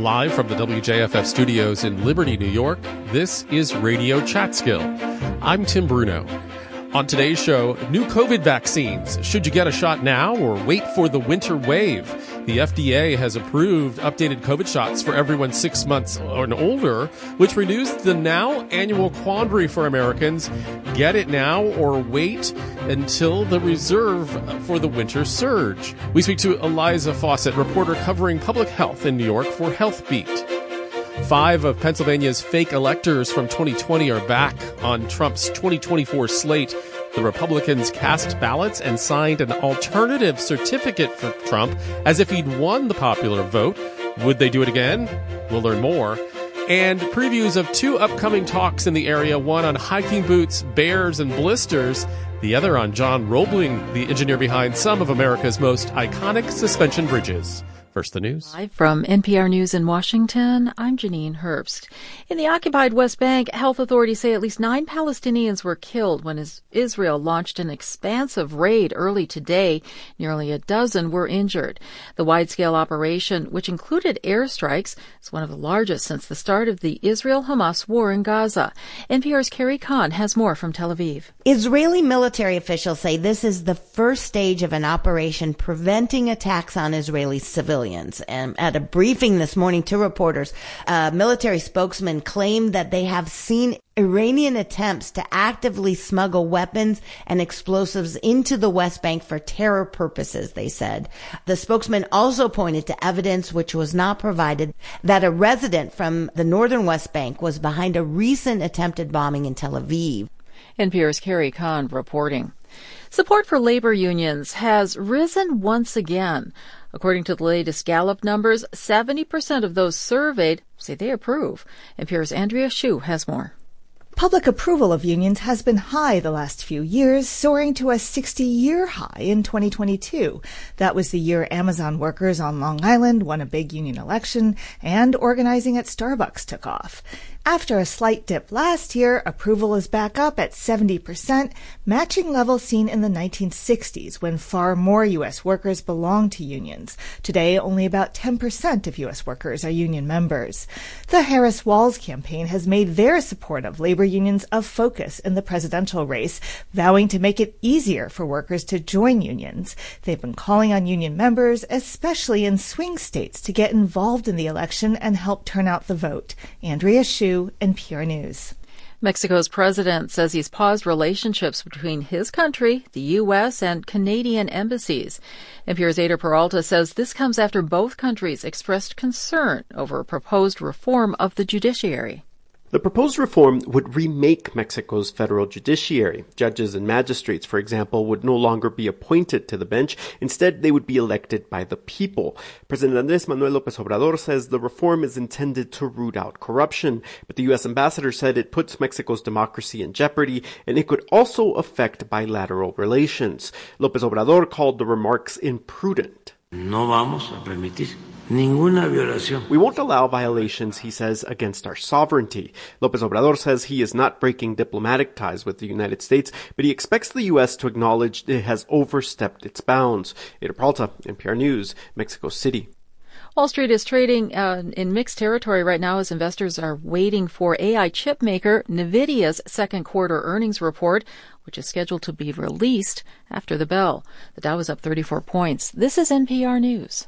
Live from the WJFF studios in Liberty, New York, this is Radio Chatskill. I'm Tim Bruno. On today's show, new COVID vaccines. Should you get a shot now or wait for the winter wave? The FDA has approved updated COVID shots for everyone 6 months and older, which renews the now annual quandary for Americans. Get it now or wait until the reserve for the winter surge. We speak to Eliza Fawcett, reporter covering public health in New York for Health Beat. 5 of Pennsylvania's fake electors from 2020 are back on Trump's 2024 slate. The Republicans cast ballots and signed an alternative certificate for Trump as if he'd won the popular vote. Would they do it again? We'll learn more. And previews of 2 upcoming talks in the area, one on hiking boots, bears, and blisters, the other on John Roebling, the engineer behind some of America's most iconic suspension bridges. First, the news. Live from NPR News in Washington, I'm Janine Herbst. In the occupied West Bank, health authorities say at least 9 Palestinians were killed when Israel launched an expansive raid early today. Nearly a dozen were injured. The wide-scale operation, which included airstrikes, is one of the largest since the start of the Israel-Hamas war in Gaza. NPR's Carrie Kahn has more from Tel Aviv. Israeli military officials say this is the first stage of an operation preventing attacks on Israeli civilians. And at a briefing this morning to reporters, a military spokesman claimed that they have seen Iranian attempts to actively smuggle weapons and explosives into the West Bank for terror purposes, they said. The spokesman also pointed to evidence which was not provided that a resident from the northern West Bank was behind a recent attempted bombing in Tel Aviv. NPR's Carrie Kahn reporting. Support for labor unions has risen once again. According to the latest Gallup numbers, 70% of those surveyed say they approve. NPR's Andrea Hsu has more. Public approval of unions has been high the last few years, soaring to a 60-year high in 2022. That was the year Amazon workers on Long Island won a big union election and organizing at Starbucks took off. After a slight dip last year, approval is back up at 70%, matching levels seen in the 1960s when far more U.S. workers belonged to unions. Today, only about 10% of U.S. workers are union members. The Harris-Walz campaign has made their support of labor unions a focus in the presidential race, vowing to make it easier for workers to join unions. They've been calling on union members, especially in swing states, to get involved in the election and help turn out the vote. Andrea Hsu, NPR News. Mexico's president says he's paused relationships between his country, the U.S., and Canadian embassies. NPR's Ada Peralta says this comes after both countries expressed concern over a proposed reform of the judiciary. The proposed reform would remake Mexico's federal judiciary. Judges and magistrates, for example, would no longer be appointed to the bench. Instead, they would be elected by the people. President Andrés Manuel López Obrador says the reform is intended to root out corruption. But the U.S. ambassador said it puts Mexico's democracy in jeopardy, and it could also affect bilateral relations. López Obrador called the remarks imprudent. No vamos a permitir ninguna violación. We won't allow violations, he says, against our sovereignty. López Obrador says he is not breaking diplomatic ties with the United States, but he expects the U.S. to acknowledge it has overstepped its bounds. Ada Peralta, NPR News, Mexico City. Wall Street is trading in mixed territory right now as investors are waiting for AI chip maker NVIDIA's second quarter earnings report, which is scheduled to be released after the bell. The Dow is up 34 points. This is NPR News.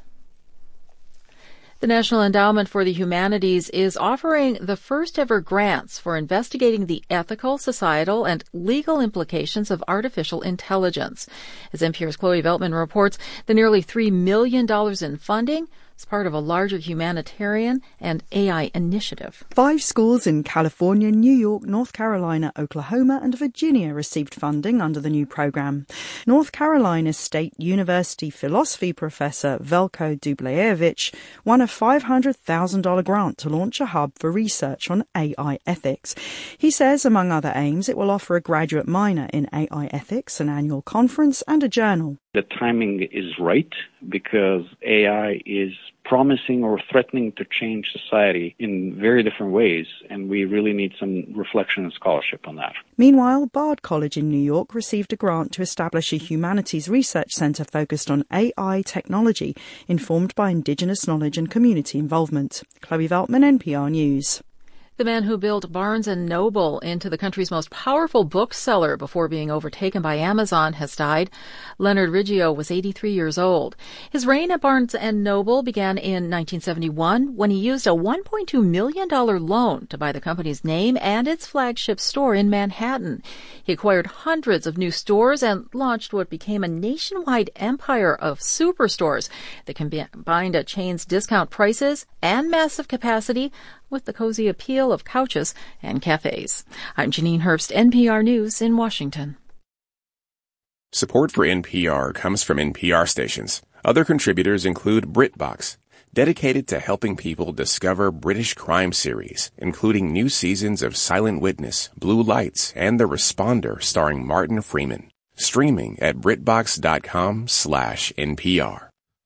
The National Endowment for the Humanities is offering the first ever grants for investigating the ethical, societal, and legal implications of artificial intelligence. As NPR's Chloe Veltman reports, the nearly $3 million in funding is part of a larger humanitarian and AI initiative. 5 schools in California, New York, North Carolina, Oklahoma, and Virginia received funding under the new program. North Carolina State University philosophy professor Veljko Dubljevic won a $500,000 grant to launch a hub for research on AI ethics. He says, among other aims, it will offer a graduate minor in AI ethics, an annual conference, and a journal. the timing is right because AI is promising or threatening to change society in very different ways, and we really need some reflection and scholarship on that. Meanwhile, Bard College in New York received a grant to establish a humanities research center focused on AI technology, informed by Indigenous knowledge and community involvement. Chloe Veltman, NPR News. The man who built Barnes & Noble into the country's most powerful bookseller before being overtaken by Amazon has died. Leonard Riggio was 83 years old. His reign at Barnes & Noble began in 1971 when he used a $1.2 million loan to buy the company's name and its flagship store in Manhattan. He acquired hundreds of new stores and launched what became a nationwide empire of superstores that combined a chain's discount prices and massive capacity with the cozy appeal of couches and cafes. I'm Janine Herbst, NPR News in Washington. Support for NPR comes from NPR stations. Other contributors include BritBox, dedicated to helping people discover British crime series, including new seasons of Silent Witness, Blue Lights, and The Responder starring Martin Freeman. Streaming at BritBox.com/NPR.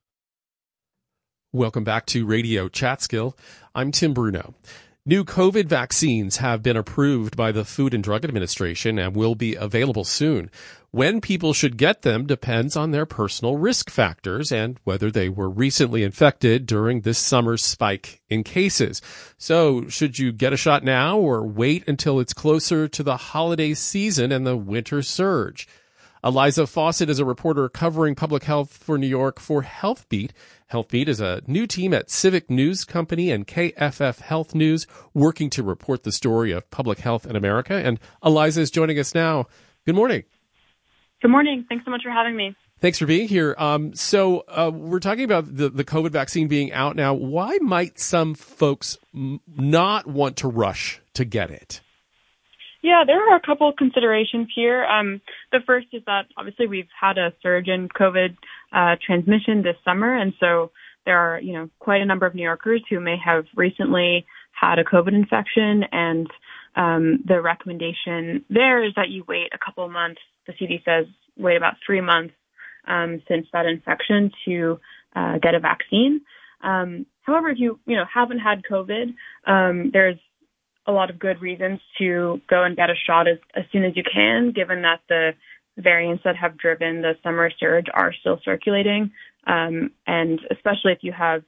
Welcome back to Radio Chatskill. I'm Tim Bruno. New COVID vaccines have been approved by the Food and Drug Administration and will be available soon. When people should get them depends on their personal risk factors and whether they were recently infected during this summer's spike in cases. So, should you get a shot now or wait until it's closer to the holiday season and the winter surge? Eliza Fawcett is a reporter covering public health for New York for HealthBeat. HealthBeat is a new team at Civic News Company and KFF Health News working to report the story of public health in America. And Eliza is joining us now. Good morning. Good morning. Thanks so much for having me. Thanks for being here. So we're talking about the COVID vaccine being out now. Why might some folks not want to rush to get it? Yeah, there are a couple of considerations here. The first is that obviously we've had a surge in COVID transmission this summer, and so there are, quite a number of New Yorkers who may have recently had a COVID infection, and the recommendation there is that you wait a couple of months. The CDC says wait about 3 months since that infection to get a vaccine. However, if you haven't had COVID, there's a lot of good reasons to go and get a shot as soon as you can, given that the variants that have driven the summer surge are still circulating. And especially if you have,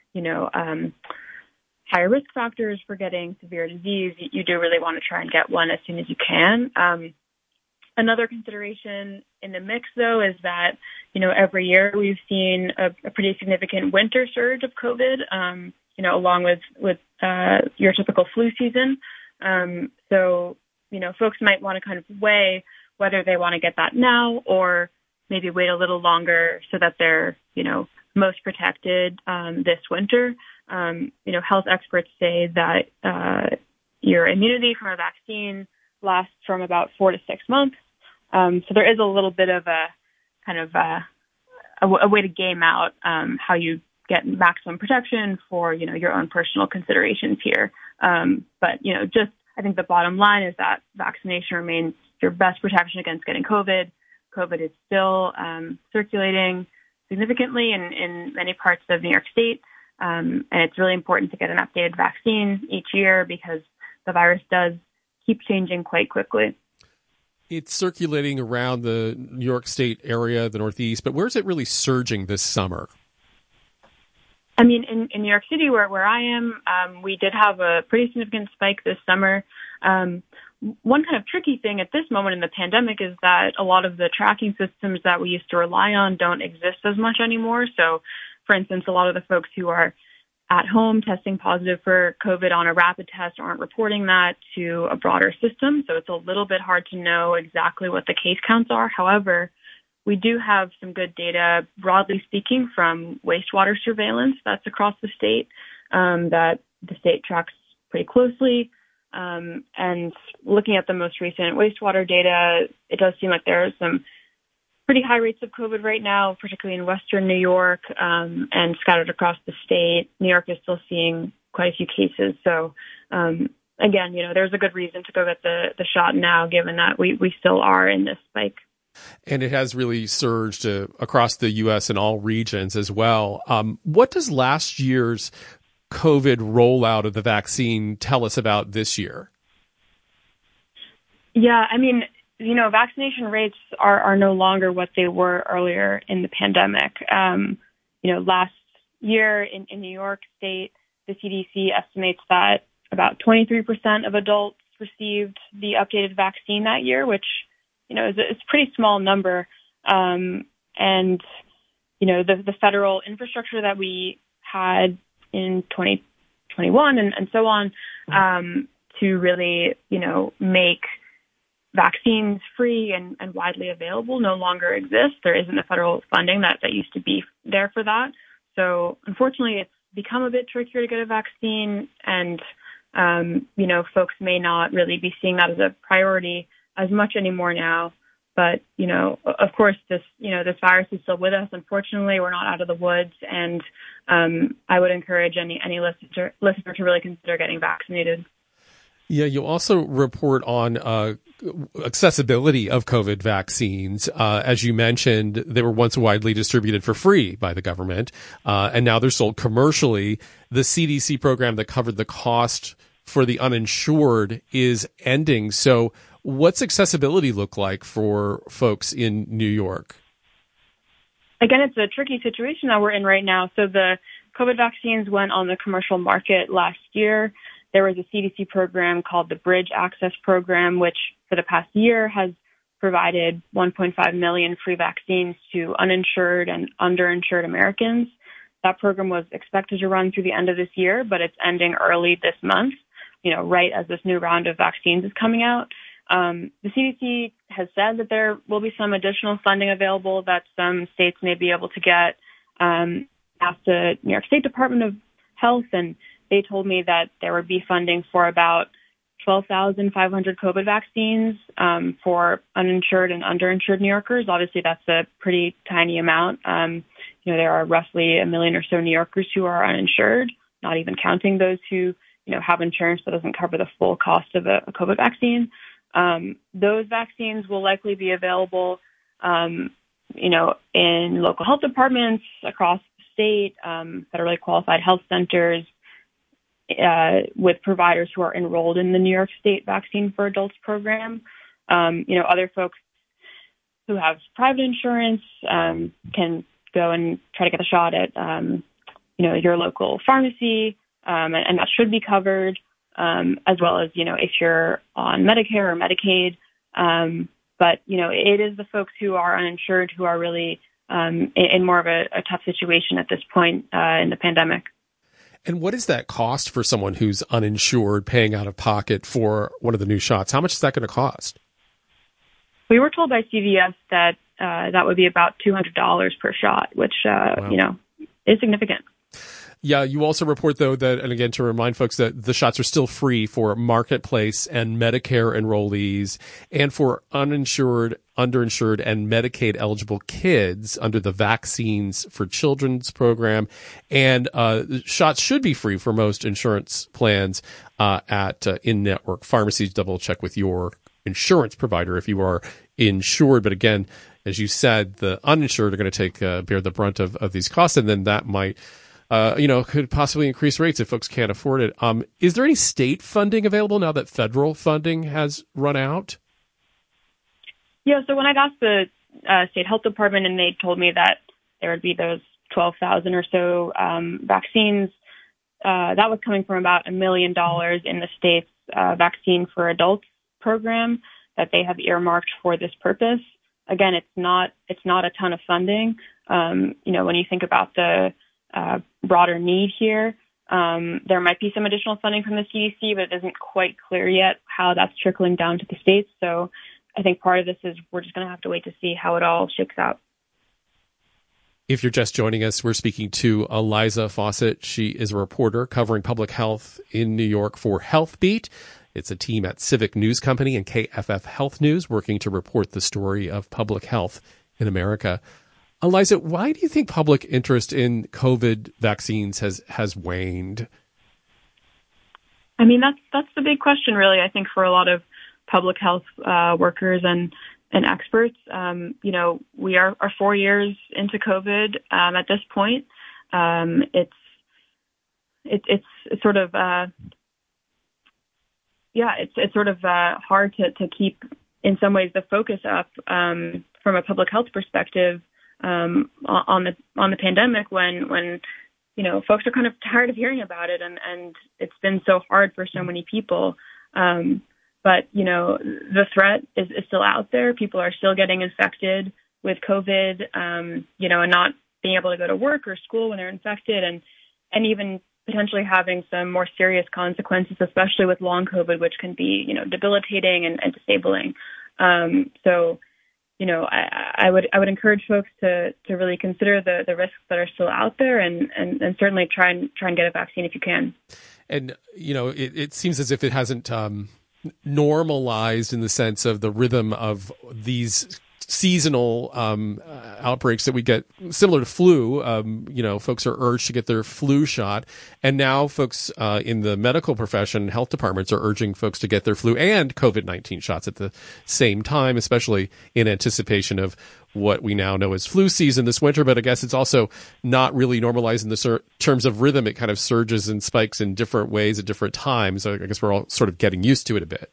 higher risk factors for getting severe disease, you do really want to try and get one as soon as you can. Another consideration in the mix, though, is that, every year we've seen a pretty significant winter surge of COVID, along with your typical flu season. So, folks might want to kind of weigh whether they want to get that now or maybe wait a little longer so that they're, most protected this winter. Health experts say that your immunity from a vaccine lasts from about 4 to 6 months. So there is a little bit of a kind of a way to game out how you get maximum protection for, your own personal considerations here. But, just I think the bottom line is that vaccination remains your best protection against getting COVID. COVID is still circulating significantly in many parts of New York State. And it's really important to get an updated vaccine each year because the virus does keep changing quite quickly. It's circulating around the New York State area, the Northeast, but where's it really surging this summer? I mean, in New York City, where I am, we did have a pretty significant spike this summer. One kind of tricky thing at this moment in the pandemic is that a lot of the tracking systems that we used to rely on don't exist as much anymore. So, for instance, a lot of the folks who are at home testing positive for COVID on a rapid test aren't reporting that to a broader system. So it's a little bit hard to know exactly what the case counts are. However, we do have some good data, broadly speaking, from wastewater surveillance that's across the state that the state tracks pretty closely. And looking at the most recent wastewater data, it does seem like there are some pretty high rates of COVID right now, particularly in Western New York and scattered across the state. New York is still seeing quite a few cases. So, again, there's a good reason to go get the shot now, given that we still are in this spike. And it has really surged across the U.S. and all regions as well. What does last year's COVID rollout of the vaccine tell us about this year? Yeah, I mean, vaccination rates are no longer what they were earlier in the pandemic. Last year in New York State, the CDC estimates that about 23% of adults received the updated vaccine that year, which, is a pretty small number. The federal infrastructure that we had in 2021 and so on, to really, make vaccines free and widely available no longer exists. There isn't the federal funding that used to be there for that. So unfortunately, it's become a bit trickier to get a vaccine, and folks may not really be seeing that as a priority as much anymore now. But of course, this virus is still with us. Unfortunately, we're not out of the woods, and I would encourage any listener to really consider getting vaccinated. Yeah, you also report on accessibility of COVID vaccines. As you mentioned, they were once widely distributed for free by the government, and now they're sold commercially. The CDC program that covered the cost for the uninsured is ending. So what's accessibility look like for folks in New York? Again, it's a tricky situation that we're in right now. So the COVID vaccines went on the commercial market last year. There was a CDC program called the Bridge Access Program, which for the past year has provided 1.5 million free vaccines to uninsured and underinsured Americans. That program was expected to run through the end of this year, but it's ending early this month, right as this new round of vaccines is coming out. The CDC has said that there will be some additional funding available that some states may be able to get. Asked the New York State Department of Health, and they told me that there would be funding for about 12,500 COVID vaccines for uninsured and underinsured New Yorkers. Obviously, that's a pretty tiny amount. There are roughly 1 million or so New Yorkers who are uninsured, not even counting those who, have insurance that doesn't cover the full cost of a COVID vaccine. Those vaccines will likely be available, in local health departments across the state, federally qualified health centers, with providers who are enrolled in the New York State Vaccine for Adults program. Other folks who have private insurance can go and try to get a shot at, your local pharmacy, and that should be covered, as well as, if you're on Medicare or Medicaid. But it is the folks who are uninsured who are really in more of a tough situation at this point in the pandemic. And what is that cost for someone who's uninsured paying out of pocket for one of the new shots? How much is that going to cost? We were told by CVS that that would be about $200 per shot, which, wow. Is significant. Yeah, you also report, though, that, and again, to remind folks that the shots are still free for Marketplace and Medicare enrollees and for uninsured, underinsured, and Medicaid-eligible kids under the Vaccines for Children's program. And shots should be free for most insurance plans at in-network pharmacies. Double check with your insurance provider if you are insured. But again, as you said, the uninsured are going to bear the brunt of these costs, and then that might could possibly increase rates if folks can't afford it. Is there any state funding available now that federal funding has run out? Yeah, so when I asked the state health department, and they told me that there would be those 12,000 or so vaccines, that was coming from about $1 million in the state's Vaccine for Adults program that they have earmarked for this purpose. Again, it's not a ton of funding. When you think about the broader need here, there might be some additional funding from the CDC, but it isn't quite clear yet how that's trickling down to the states. So I think part of this is we're just going to have to wait to see how it all shakes out. If you're just joining us, we're speaking to Eliza Fawcett. She is a reporter covering public health in New York for HealthBeat. It's a team at Civic News Company and KFF Health News working to report the story of public health in America. Eliza, why do you think public interest in COVID vaccines has waned? I mean, that's the big question, really, I think, for a lot of public health workers and experts. We are 4 years into COVID at this point. It's sort of it's sort of hard to keep in some ways the focus up from a public health perspective on the pandemic when folks are kind of tired of hearing about it and it's been so hard for so many people. But the threat is still out there. People are still getting infected with COVID, and not being able to go to work or school when they're infected, and even potentially having some more serious consequences, especially with long COVID, which can be, debilitating and disabling. So, I would encourage folks to really consider the risks that are still out there and certainly try and get a vaccine if you can. And, it seems as if it hasn't normalized in the sense of the rhythm of these seasonal outbreaks that we get, similar to flu. Folks are urged to get their flu shot, and now folks in the medical profession, health departments are urging folks to get their flu and COVID-19 shots at the same time, especially in anticipation of what we now know as flu season this winter. But I guess it's also not really normalized in the terms of rhythm. It kind of surges and spikes in different ways at different times. So I guess we're all sort of getting used to it a bit.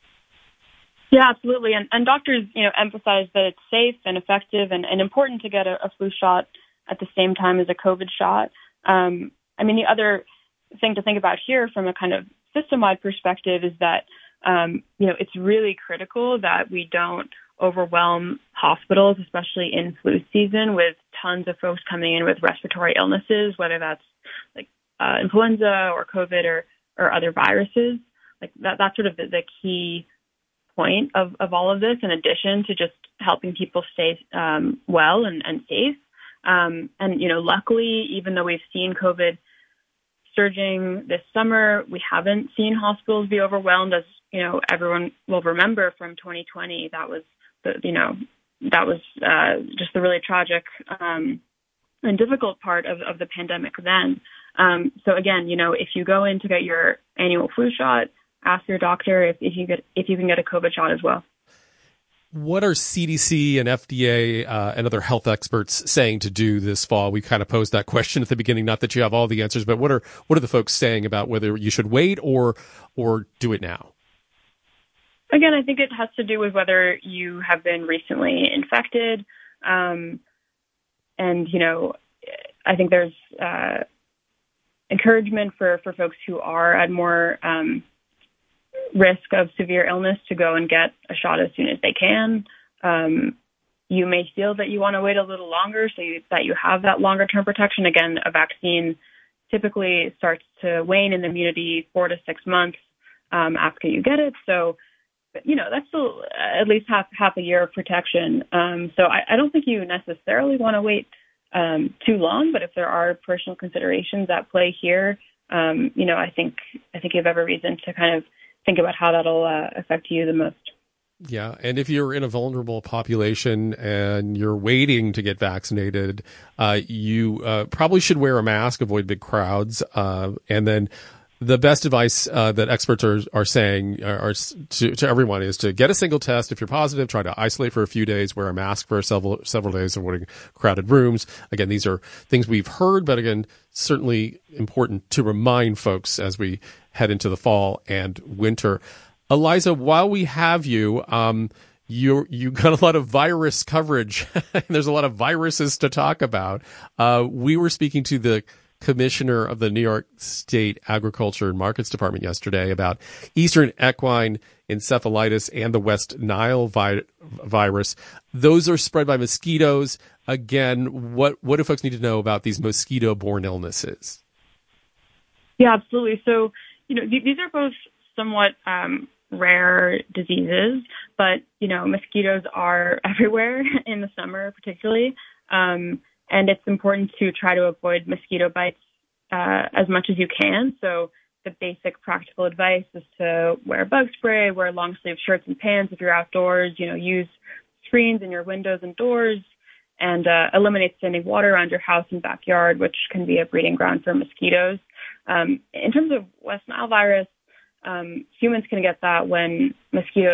Yeah, absolutely. And doctors, emphasize that it's safe and effective and important to get a flu shot at the same time as a COVID shot. The other thing to think about here from a kind of system-wide perspective is that, it's really critical that we don't overwhelm hospitals, especially in flu season, with tons of folks coming in with respiratory illnesses, whether that's like influenza or COVID or other viruses. Like that's sort of the key point of all of this, in addition to just helping people stay well and safe. Luckily, even though we've seen COVID surging this summer, we haven't seen hospitals be overwhelmed. As everyone will remember from 2020, that was just the really tragic and difficult part of the pandemic then. So again, if you go in to get your annual flu shot, ask your doctor if you can get a COVID shot as well. What are CDC and FDA and other health experts saying to do this fall? We kind of posed that question at the beginning. Not that you have all the answers, but what are the folks saying about whether you should wait or do it now? Again, I think it has to do with whether you have been recently infected, and I think there's encouragement for folks who are at more risk of severe illness to go and get a shot as soon as they can. You may feel that you want to wait a little longer so that you have that longer term protection. Again, a vaccine typically starts to wane in immunity 4 to 6 months after you get it. So, that's still at least half a year of protection. So I don't think you necessarily want to wait too long, but if there are personal considerations at play here, I think you have every reason to kind of think about how that'll affect you the most. Yeah, and if you're in a vulnerable population and you're waiting to get vaccinated, you probably should wear a mask, avoid big crowds, and then the best advice that experts are saying to everyone is to get a single test. If you're positive, try to isolate for a few days, wear a mask for several days, avoiding crowded rooms. Again, these are things we've heard, but again, certainly important to remind folks as we head into the fall and winter. Eliza, while we have you, you got a lot of virus coverage. There's a lot of viruses to talk about. We were speaking to the commissioner of the New York State Agriculture and Markets Department yesterday about Eastern equine encephalitis and the West Nile virus. Those are spread by mosquitoes. Again, what do folks need to know about these mosquito-borne illnesses? Yeah, absolutely. So, these are both somewhat rare diseases, but, mosquitoes are everywhere in the summer, particularly. And it's important to try to avoid mosquito bites as much as you can. So the basic practical advice is to wear bug spray, wear long sleeve shirts and pants if you're outdoors, use screens in your windows and doors, and eliminate standing water around your house and backyard, which can be a breeding ground for mosquitoes. In terms of West Nile virus, humans can get that when mosquitoes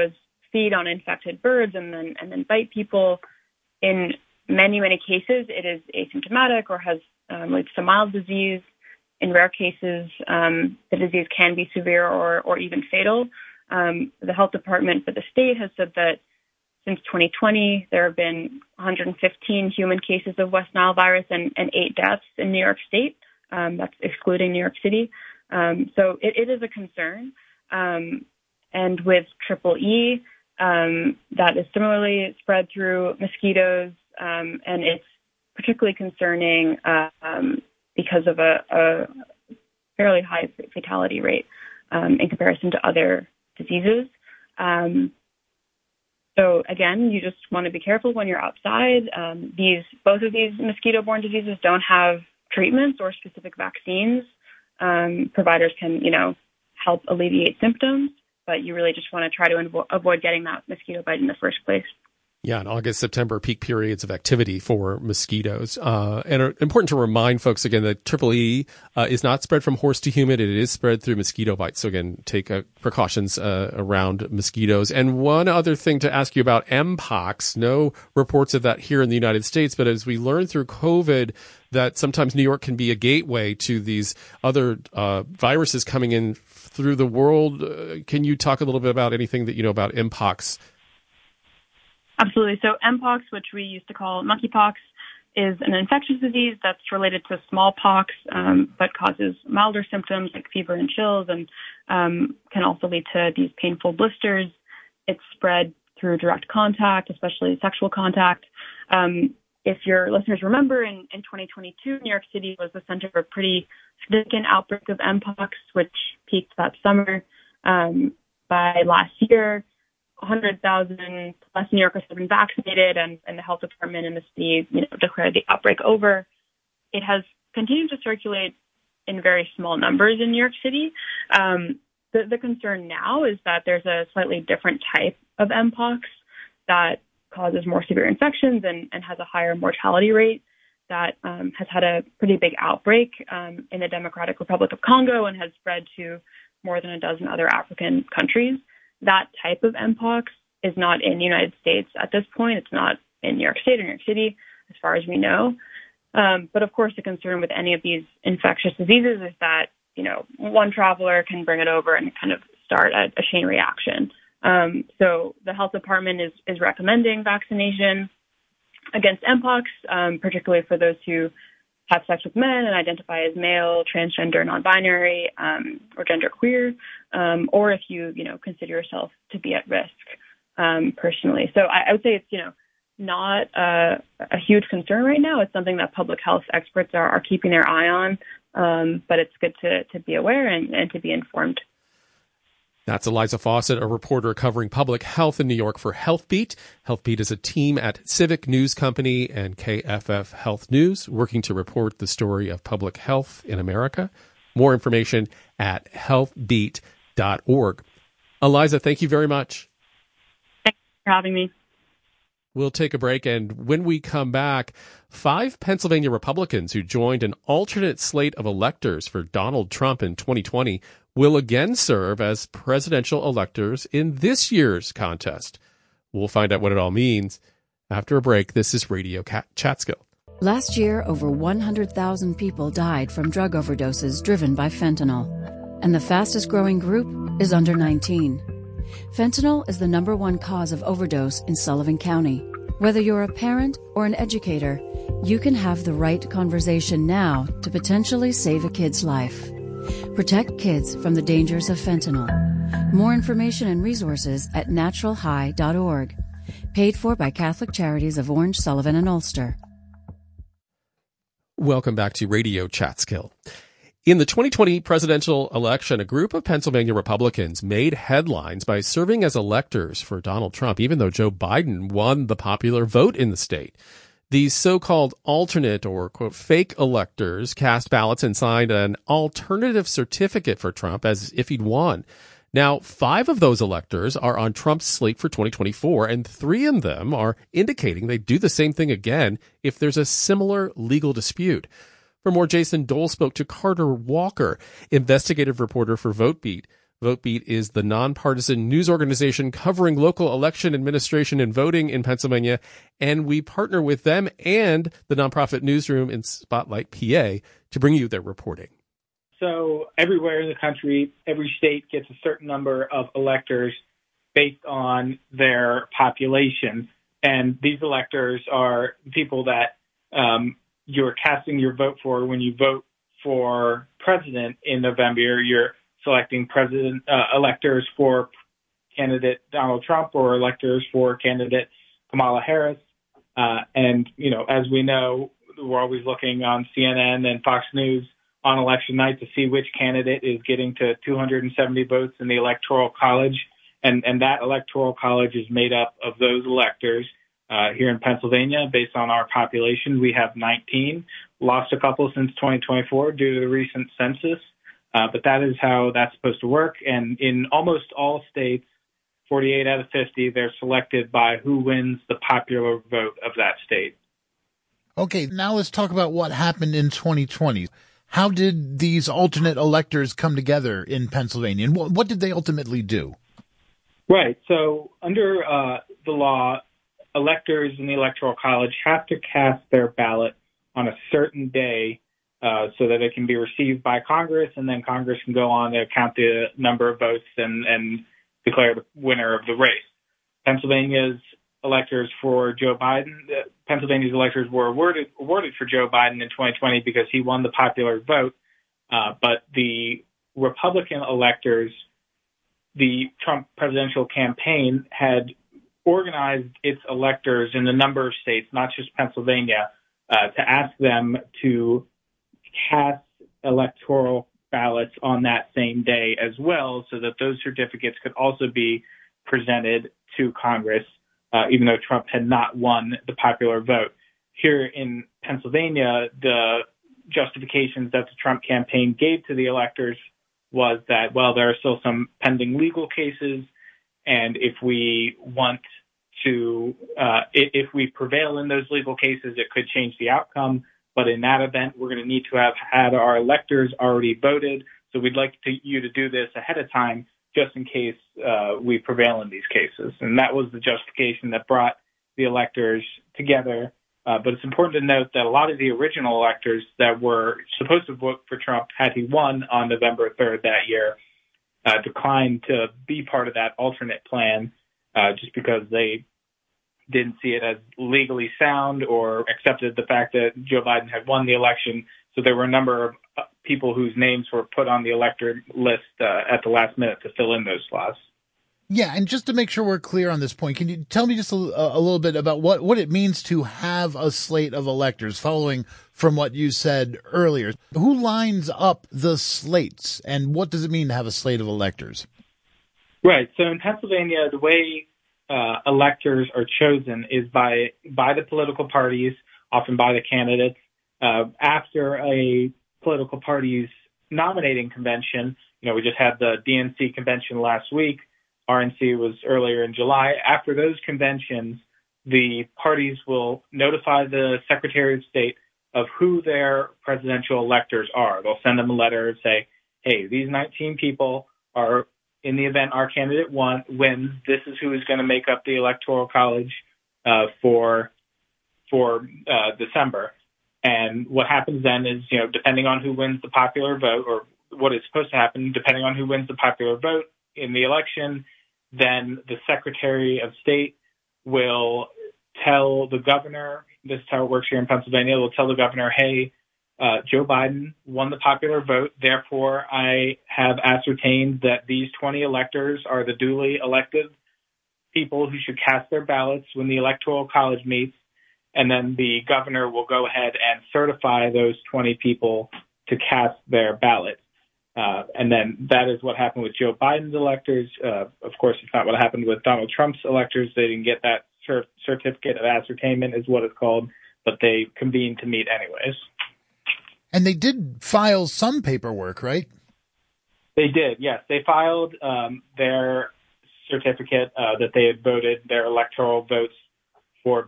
feed on infected birds and then bite people. In many cases, it is asymptomatic or has leads to mild disease. In rare cases, the disease can be severe or even fatal. The health department for the state has said that since 2020, there have been 115 human cases of West Nile virus and 8 deaths in New York State. That's excluding New York City. So it is a concern. And with EEE, that is similarly spread through mosquitoes, and it's particularly concerning because of a fairly high fatality rate in comparison to other diseases. So again, you just want to be careful when you're outside. Both of these mosquito-borne diseases don't have treatments or specific vaccines. Providers can, help alleviate symptoms, but you really just want to try to avoid getting that mosquito bite in the first place. Yeah, in August, September, peak periods of activity for mosquitoes. And important to remind folks again that EEE is not spread from horse to human. It is spread through mosquito bites. So again, take precautions around mosquitoes. And one other thing to ask you about Mpox. No reports of that here in the United States, but as we learned through COVID, that sometimes New York can be a gateway to these other viruses coming in through the world. Can you talk a little bit about anything that you know about Mpox? Absolutely. So Mpox, which we used to call monkeypox, is an infectious disease that's related to smallpox, but causes milder symptoms like fever and chills, and can also lead to these painful blisters. It's spread through direct contact, especially sexual contact. If your listeners remember, in 2022, New York City was the center of a pretty significant outbreak of Mpox, which peaked that summer. By last year, 100,000 plus New Yorkers have been vaccinated, and the health department and the city, declared the outbreak over. It has continued to circulate in very small numbers in New York City. The concern now is that there's a slightly different type of Mpox that causes more severe infections and has a higher mortality rate that has had a pretty big outbreak in the Democratic Republic of Congo and has spread to more than a dozen other African countries. That type of Mpox is not in the United States at this point. It's not in New York State or New York City, as far as we know. But of course, the concern with any of these infectious diseases is that, one traveler can bring it over and kind of start a chain reaction. So the health department is recommending vaccination against Mpox, particularly for those who have sex with men and identify as male, transgender, non-binary, or genderqueer, or if you, consider yourself to be at risk personally. So I would say it's, not a huge concern right now. It's something that public health experts are keeping their eye on, but it's good to be aware and to be informed. That's Eliza Fawcett, a reporter covering public health in New York for HealthBeat. HealthBeat is a team at Civic News Company and KFF Health News working to report the story of public health in America. More information at healthbeat.org. Eliza, thank you very much. Thanks for having me. We'll take a break, and when we come back, 5 Pennsylvania Republicans who joined an alternate slate of electors for Donald Trump in 2020 will again serve as presidential electors in this year's contest. We'll find out what it all means after a break. This is Radio Chatskill. Last year, over 100,000 people died from drug overdoses driven by fentanyl, and the fastest growing group is under 19. Fentanyl is the #1 cause of overdose in Sullivan County. Whether you're a parent or an educator, you can have the right conversation now to potentially save a kid's life. Protect kids from the dangers of fentanyl. More information and resources at naturalhigh.org. Paid for by Catholic Charities of Orange, Sullivan, and Ulster. Welcome back to Radio Chatskill. In the 2020 presidential election, a group of Pennsylvania Republicans made headlines by serving as electors for Donald Trump, even though Joe Biden won the popular vote in the state. These so-called alternate or, quote, fake electors cast ballots and signed an alternative certificate for Trump as if he'd won. Now, 5 of those electors are on Trump's slate for 2024, and 3 of them are indicating they'd do the same thing again if there's a similar legal dispute. For more, Jason Dole spoke to Carter Walker, investigative reporter for VoteBeat. VoteBeat is the nonpartisan news organization covering local election administration and voting in Pennsylvania, and we partner with them and the nonprofit newsroom in Spotlight, PA, to bring you their reporting. So everywhere in the country, every state gets a certain number of electors based on their population. And these electors are people that you're casting your vote for when you vote for president in November. You're selecting president electors for candidate Donald Trump or electors for candidate Kamala Harris. And, you know, as we know, we're always looking on CNN and Fox News on election night to see which candidate is getting to 270 votes in the Electoral College. And that Electoral College is made up of those electors. Here in Pennsylvania, based on our population, we have 19. Lost a couple since 2024 due to the recent census. But that is how that's supposed to work. And in almost all states, 48 out of 50, they're selected by who wins the popular vote of that state. Okay, now let's talk about what happened in 2020. How did these alternate electors come together in Pennsylvania, and what did they ultimately do? Right. So under the law, electors in the Electoral College have to cast their ballot on a certain day so that it can be received by Congress, and then Congress can go on to count the number of votes and declare the winner of the race. Pennsylvania's electors for Joe Biden, Pennsylvania's electors were awarded for Joe Biden in 2020 because he won the popular vote, but the Republican electors, the Trump presidential campaign had organized its electors in a number of states, not just Pennsylvania, to ask them to cast electoral ballots on that same day as well, so that those certificates could also be presented to Congress, even though Trump had not won the popular vote. Here in Pennsylvania, the justifications that the Trump campaign gave to the electors was that, well, there are still some pending legal cases, and if we want to, if we prevail in those legal cases, it could change the outcome. But in that event, we're going to need to have had our electors already voted. So we'd like you to do this ahead of time, just in case we prevail in these cases. And that was the justification that brought the electors together. But it's important to note that a lot of the original electors that were supposed to vote for Trump had he won on November 3rd that year declined to be part of that alternate plan just because they didn't see it as legally sound or accepted the fact that Joe Biden had won the election. So there were a number of people whose names were put on the elector list at the last minute to fill in those slots. Yeah, and just to make sure we're clear on this point, can you tell me just a little bit about what it means to have a slate of electors, following from what you said earlier? Who lines up the slates, and what does it mean to have a slate of electors? Right. So in Pennsylvania, the way electors are chosen is by the political parties, often by the candidates. After a political party's nominating convention, we just had the DNC convention last week. RNC was earlier in July. After those conventions, the parties will notify the Secretary of State of who their presidential electors are. They'll send them a letter and say, hey, these 19 people are, in the event our candidate wins, this is who is going to make up the Electoral College for December. And what happens then is, depending on who wins the popular vote, or what is supposed to happen, depending on who wins the popular vote in the election, then the Secretary of State will tell the governor, this is how it works here in Pennsylvania, they'll tell the governor, hey, Joe Biden won the popular vote, therefore I have ascertained that these 20 electors are the duly elected people who should cast their ballots when the Electoral College meets, and then the governor will go ahead and certify those 20 people to cast their ballots. And then that is what happened with Joe Biden's electors. Of course, it's not what happened with Donald Trump's electors. They didn't get that certificate of ascertainment is what it's called, but they convened to meet anyways. And they did file some paperwork, right? They did, yes. They filed their certificate that they had voted their electoral votes for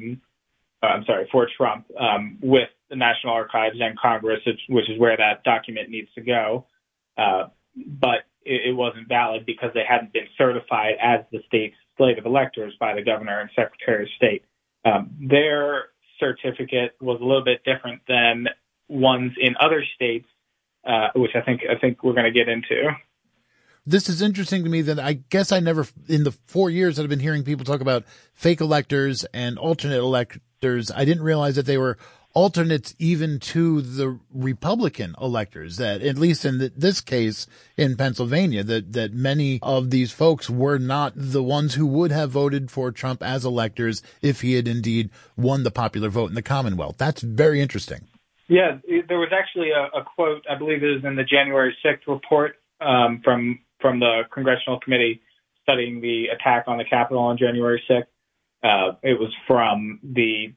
for Trump with the National Archives and Congress, which is where that document needs to go. But it wasn't valid because they hadn't been certified as the state's slate of electors by the governor and secretary of state. Their certificate was a little bit different than ones in other states, which I think we're going to get into. This is interesting to me that I guess I never, in the 4 years that I've been hearing people talk about fake electors and alternate electors, I didn't realize that they were alternates even to the Republican electors, that at least in this case in Pennsylvania, that many of these folks were not the ones who would have voted for Trump as electors if he had indeed won the popular vote in the Commonwealth. That's very interesting. Yeah, there was actually a quote, I believe it was in the January 6th report from the Congressional Committee studying the attack on the Capitol on January 6th. It was from the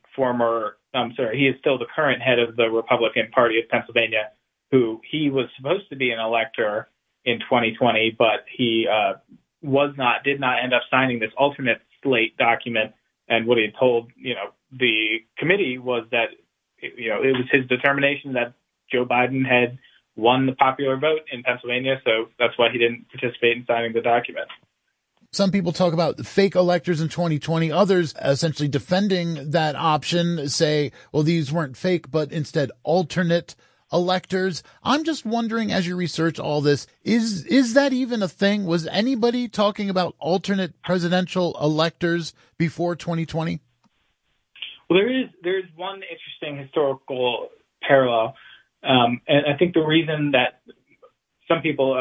he is still the current head of the Republican Party of Pennsylvania, who he was supposed to be an elector in 2020, but he did not end up signing this alternate slate document. And what he had told, the committee was that, it was his determination that Joe Biden had won the popular vote in Pennsylvania, so that's why he didn't participate in signing the document. Some people talk about fake electors in 2020. Others essentially defending that option say, well, these weren't fake, but instead alternate electors. I'm just wondering, as you research all this, is that even a thing? Was anybody talking about alternate presidential electors before 2020? Well, there's one interesting historical parallel. And I think the reason that some people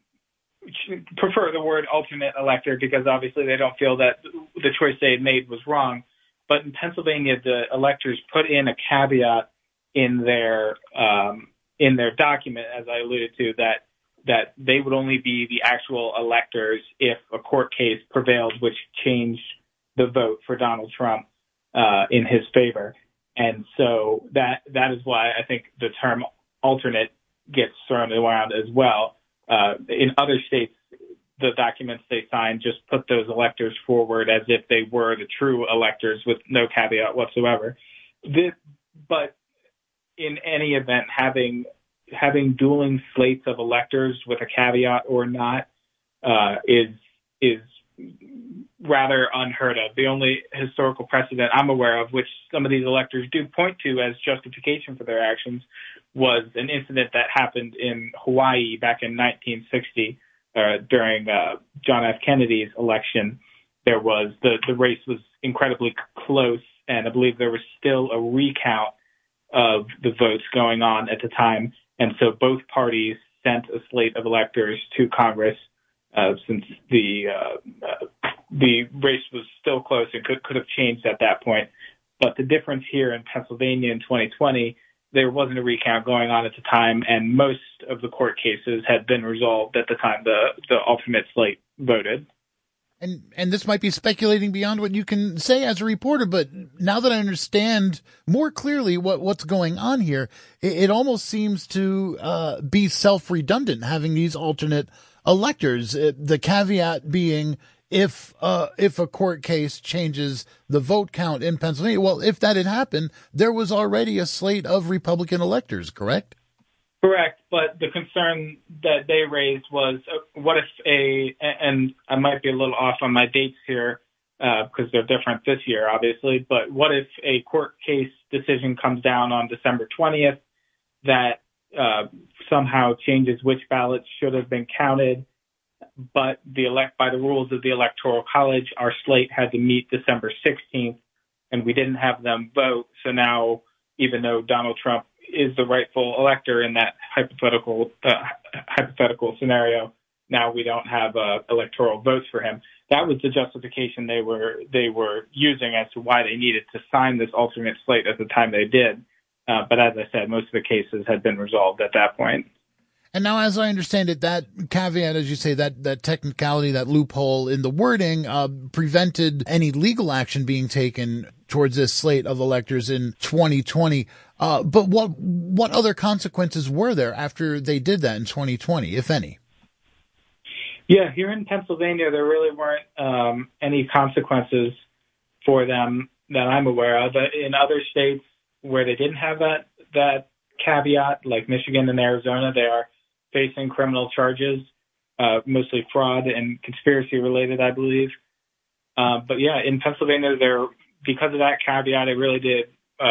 prefer the word alternate elector, because obviously they don't feel that the choice they had made was wrong. But in Pennsylvania, the electors put in a caveat in their document, as I alluded to, that they would only be the actual electors if a court case prevailed, which changed the vote for Donald Trump in his favor. And so that is why I think the term alternate gets thrown around as well. In other states, the documents they signed just put those electors forward as if they were the true electors with no caveat whatsoever. But in any event, having dueling slates of electors with a caveat or not is rather unheard of. The only historical precedent I'm aware of, which some of these electors do point to as justification for their actions, was an incident that happened in Hawaii back in 1960 during John F. Kennedy's election. There was the race was incredibly close, and I believe there was still a recount of the votes going on at the time, and so both parties sent a slate of electors to Congress since the race was still close and could have changed at that point. But the difference here in Pennsylvania in 2020, there wasn't a recount going on at the time, and most of the court cases had been resolved at the time the alternate slate voted. And this might be speculating beyond what you can say as a reporter, but now that I understand more clearly what's going on here, it almost seems to be self-redundant having these alternate electors. The caveat being, if a court case changes the vote count in Pennsylvania, well, if that had happened, there was already a slate of Republican electors, correct? Correct, but the concern that they raised was, what if and I might be a little off on my dates here because they're different this year, obviously, but what if a court case decision comes down on December 20th that somehow changes which ballots should have been counted, but by the rules of the Electoral College, our slate had to meet December 16th, and we didn't have them vote. So now, even though Donald Trump is the rightful elector in that hypothetical scenario, now we don't have electoral votes for him. That was the justification they were using as to why they needed to sign this alternate slate at the time they did. But as I said, most of the cases had been resolved at that point. And now, as I understand it, that caveat, as you say, that technicality, that loophole in the wording, prevented any legal action being taken towards this slate of electors in 2020. But what other consequences were there after they did that in 2020, if any? Yeah, here in Pennsylvania, there really weren't any consequences for them that I'm aware of. In other states where they didn't have that caveat, like Michigan and Arizona, they are facing criminal charges mostly fraud and conspiracy related, I believe. But yeah, in Pennsylvania, because of that caveat, it really did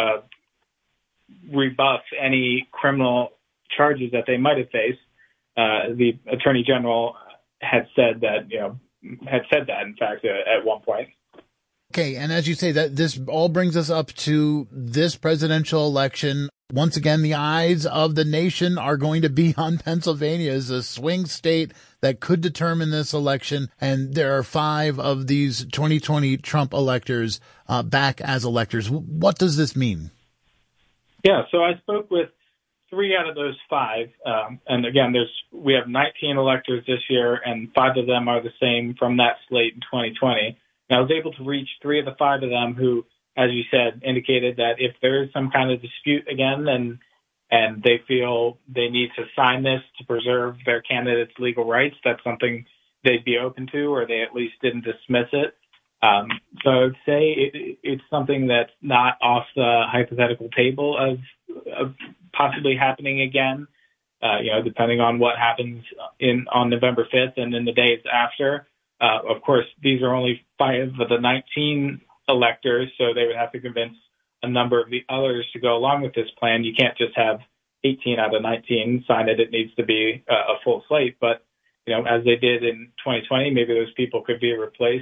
rebuff any criminal charges that they might have faced. The Attorney General had said that, in fact, at one point. Okay, and as you say, that this all brings us up to this presidential election. Once again, the eyes of the nation are going to be on Pennsylvania as a swing state that could determine this election. And there are 5 of these 2020 Trump electors back as electors. What does this mean? Yeah, so I spoke with 3 out of those 5. And again, we have 19 electors this year, and 5 of them are the same from that slate in 2020. And I was able to reach 3 of the 5 of them who, as you said, indicated that if there is some kind of dispute again and they feel they need to sign this to preserve their candidate's legal rights, that's something they'd be open to, or they at least didn't dismiss it. So I would say it's something that's not off the hypothetical table of possibly happening again, depending on what happens on November 5th and in the days after. Of course, these are only 5 of the 19 electors, so they would have to convince a number of the others to go along with this plan. You can't just have 18 out of 19 sign it. It needs to be a full slate. But, as they did in 2020, maybe those people could be replaced.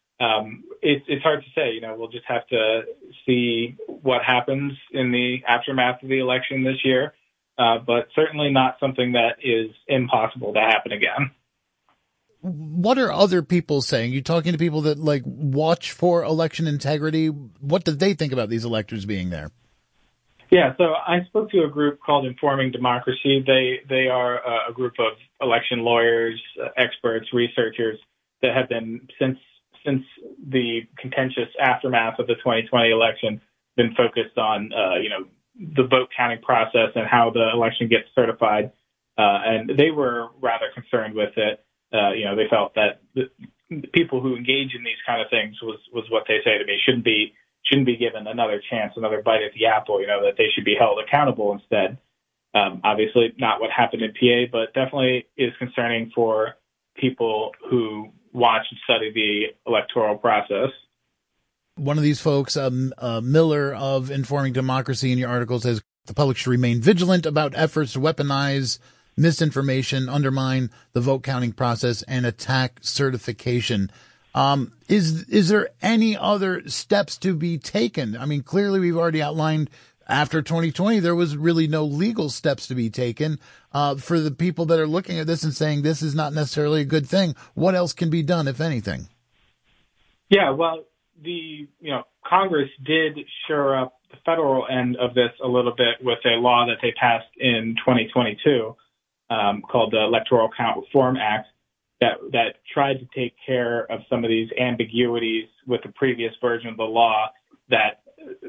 It's hard to say. We'll just have to see what happens in the aftermath of the election this year, but certainly not something that is impossible to happen again. What are other people saying? You talking to people that watch for election integrity? What do they think about these electors being there? Yeah, so I spoke to a group called Informing Democracy. They are a group of election lawyers, experts, researchers that have been since the contentious aftermath of the 2020 election been focused on the vote counting process and how the election gets certified, and they were rather concerned with it. They felt that the people who engage in these kind of things was what they say to me shouldn't be given another chance, another bite at the apple. That they should be held accountable instead. Obviously, not what happened in PA, but definitely is concerning for people who watch and study the electoral process. One of these folks, Miller of Informing Democracy, in your article says the public should remain vigilant about efforts to weaponize misinformation, undermine the vote counting process, and attack certification. Is there any other steps to be taken? I mean, clearly we've already outlined after 2020, there was really no legal steps to be taken. For the people that are looking at this and saying this is not necessarily a good thing, what else can be done, if anything? Yeah, well, Congress did shore up the federal end of this a little bit with a law that they passed in 2022. Called the Electoral Count Reform Act that tried to take care of some of these ambiguities with the previous version of the law that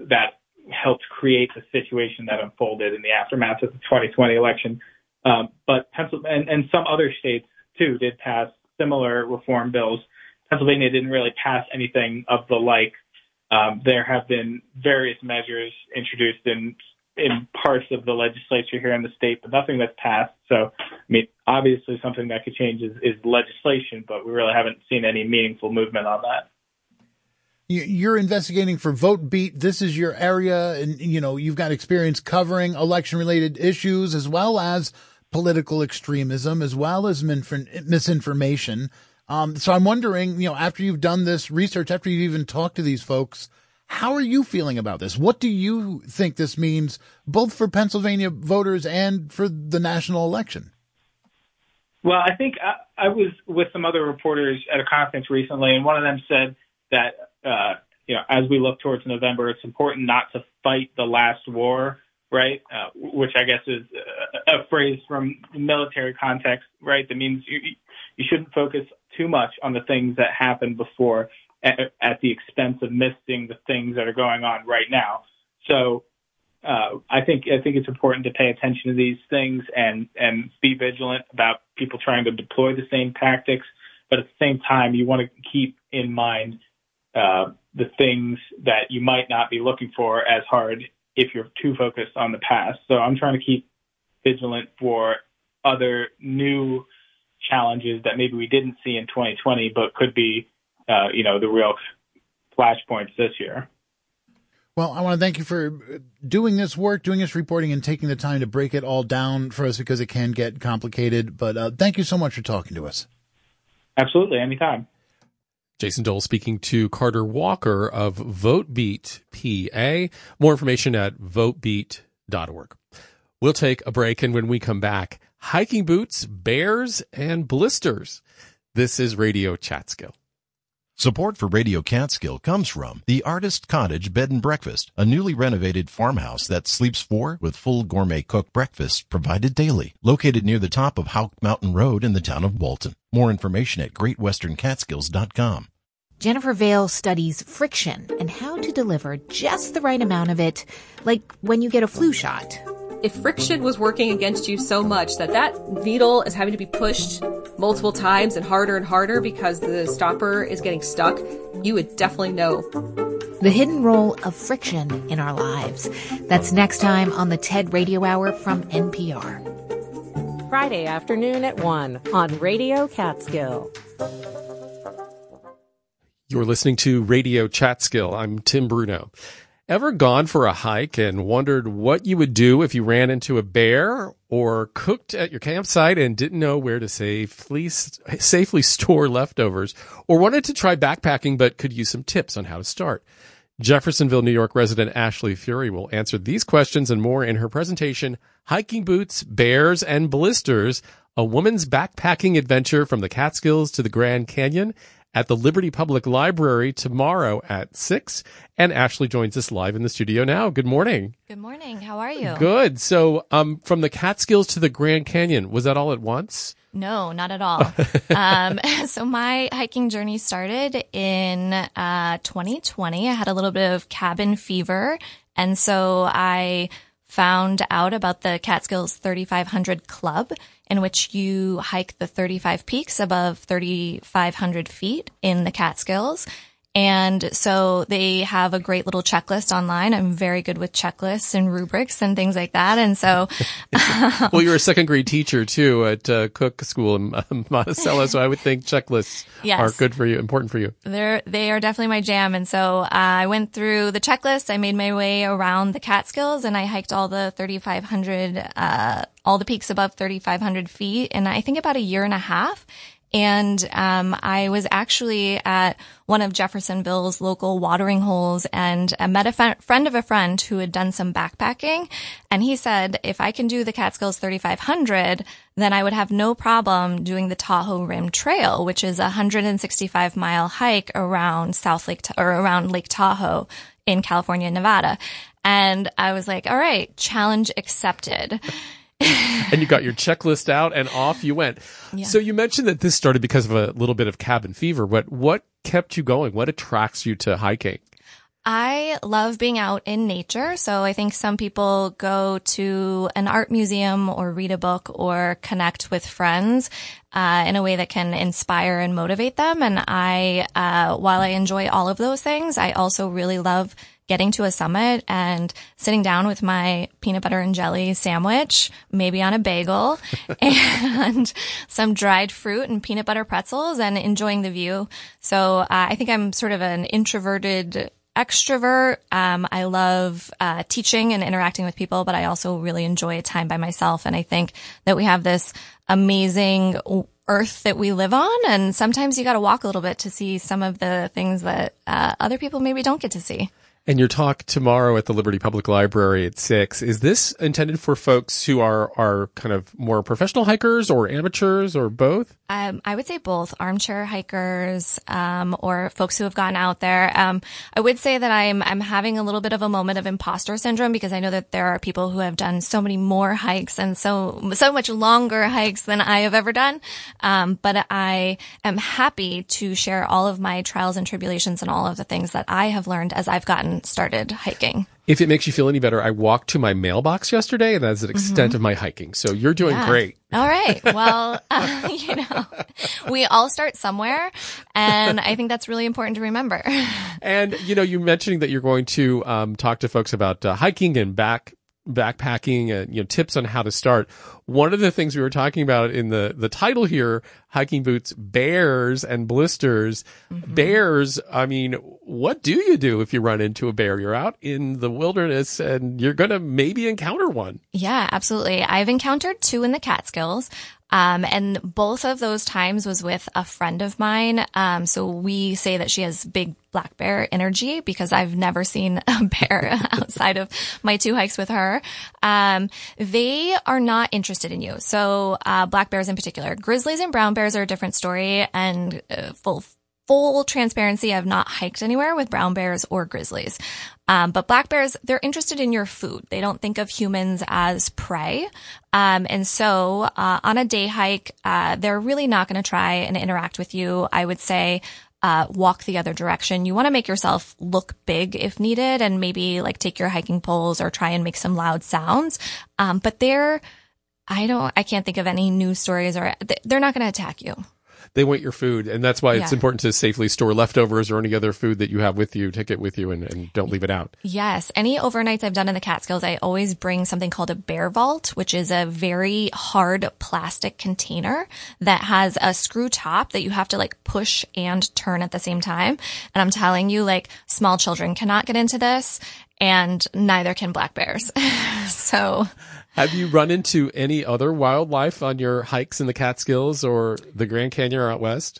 helped create the situation that unfolded in the aftermath of the 2020 election. But Pennsylvania and some other states, too, did pass similar reform bills. Pennsylvania didn't really pass anything of the like. There have been various measures introduced in parts of the legislature here in the state, but nothing that's passed. So, obviously something that could change is legislation, but we really haven't seen any meaningful movement on that. You're investigating for VoteBeat. This is your area, and you've got experience covering election-related issues as well as political extremism, as well as misinformation. So I'm wondering, after you've done this research, after you've even talked to these folks, how are you feeling about this? What do you think this means both for Pennsylvania voters and for the national election? Well, I think I was with some other reporters at a conference recently, and one of them said that, as we look towards November, it's important not to fight the last war, right? Which I guess is a phrase from the military context, right? That means you shouldn't focus too much on the things that happened before at the expense of missing the things that are going on right now. So I think it's important to pay attention to these things and be vigilant about people trying to deploy the same tactics. But at the same time, you want to keep in mind the things that you might not be looking for as hard if you're too focused on the past. So I'm trying to keep vigilant for other new challenges that maybe we didn't see in 2020, but could be, the real flashpoints this year. Well, I want to thank you for doing this work, doing this reporting, and taking the time to break it all down for us because it can get complicated. But thank you so much for talking to us. Absolutely. Anytime. Jason Dole speaking to Carter Walker of VoteBeat PA. More information at votebeat.org. We'll take a break, and when we come back, hiking boots, bears, and blisters. This is Radio Catskill. Support for Radio Catskill comes from the Artist Cottage Bed and Breakfast, a newly renovated farmhouse that sleeps 4 with full gourmet cooked breakfasts provided daily. Located near the top of Houck Mountain Road in the town of Walton. More information at GreatWesternCatskills.com. Jennifer Vale studies friction and how to deliver just the right amount of it, like when you get a flu shot. If friction was working against you so much that needle is having to be pushed multiple times and harder because the stopper is getting stuck, you would definitely know. The hidden role of friction in our lives. That's next time on the TED Radio Hour from NPR. Friday afternoon at 1 on Radio Catskill. You're listening to Radio Catskill. I'm Tim Bruno. Ever gone for a hike and wondered what you would do if you ran into a bear, or cooked at your campsite and didn't know where to safely store leftovers, or wanted to try backpacking but could use some tips on how to start? Jeffersonville, New York resident Ashley Fury will answer these questions and more in her presentation, Hiking Boots, Bears, and Blisters, a woman's backpacking adventure from the Catskills to the Grand Canyon, at the Liberty Public Library tomorrow at 6. And Ashley joins us live in the studio now. Good morning. Good morning. How are you? Good. So, from the Catskills to the Grand Canyon, was that all at once? No, not at all. So my hiking journey started in 2020. I had a little bit of cabin fever. And so I found out about the Catskills 3500 Club, in which you hike the 35 peaks above 3,500 feet in the Catskills. And so they have a great little checklist online. I'm very good with checklists and rubrics and things like that. And so, well, you're a second grade teacher too at Cook School in Monticello. So I would think checklists are good for you, important for you. They are definitely my jam. And so I went through the checklist. I made my way around the Catskills and I hiked all the 3,500, all the peaks above 3,500 feet in I think about a year and a half. And I was actually at one of Jeffersonville's local watering holes and I met a friend of a friend who had done some backpacking. And he said, if I can do the Catskills 3,500, then I would have no problem doing the Tahoe Rim Trail, which is a 165-mile hike around around Lake Tahoe in California, Nevada. And I was like, all right, challenge accepted. And you got your checklist out and off you went. Yeah. So you mentioned that this started because of a little bit of cabin fever, but what kept you going? What attracts you to hiking? I love being out in nature. So I think some people go to an art museum or read a book or connect with friends in a way that can inspire and motivate them. And while I enjoy all of those things, I also really love getting to a summit and sitting down with my peanut butter and jelly sandwich, maybe on a bagel, and some dried fruit and peanut butter pretzels and enjoying the view. So I think I'm sort of an introverted extrovert. I love teaching and interacting with people, but I also really enjoy time by myself. And I think that we have this amazing earth that we live on. And sometimes you got to walk a little bit to see some of the things that other people maybe don't get to see. And your talk tomorrow at the Liberty Public Library at 6, is this intended for folks who are kind of more professional hikers or amateurs or both? I would say both, armchair hikers, or folks who have gotten out there. I would say that I'm having a little bit of a moment of imposter syndrome because I know that there are people who have done so many more hikes and so much longer hikes than I have ever done. But I am happy to share all of my trials and tribulations and all of the things that I have learned as I've gotten started hiking. If it makes you feel any better, I walked to my mailbox yesterday, and that's the extent of my hiking. So you're doing great. All right. Well, we all start somewhere, and I think that's really important to remember. And, you're mentioning that you're going to talk to folks about hiking and backpacking, tips on how to start. One of the things we were talking about in the title here, Hiking Boots, Bears and Blisters. Mm-hmm. Bears, I mean, what do you do if you run into a bear? You're out in the wilderness and you're going to maybe encounter one. Yeah, absolutely. I've encountered 2 in the Catskills. And both of those times was with a friend of mine. So we say that she has big black bear energy because I've never seen a bear outside of my 2 hikes with her. They are not interested in you. So, black bears in particular. Grizzlies and brown bears are a different story, and full transparency, I've not hiked anywhere with brown bears or grizzlies. But black bears, they're interested in your food. They don't think of humans as prey. And so, on a day hike, they're really not going to try and interact with you. I would say, walk the other direction. You want to make yourself look big if needed, and maybe like take your hiking poles or try and make some loud sounds. But I can't think of any news stories, or they're not going to attack you. They want your food, and that's why it's important to safely store leftovers or any other food that you have with you. Take it with you and don't leave it out. Yes. Any overnights I've done in the Catskills, I always bring something called a bear vault, which is a very hard plastic container that has a screw top that you have to like push and turn at the same time. And I'm telling you, like, small children cannot get into this, and neither can black bears. So... Have you run into any other wildlife on your hikes in the Catskills or the Grand Canyon or out west?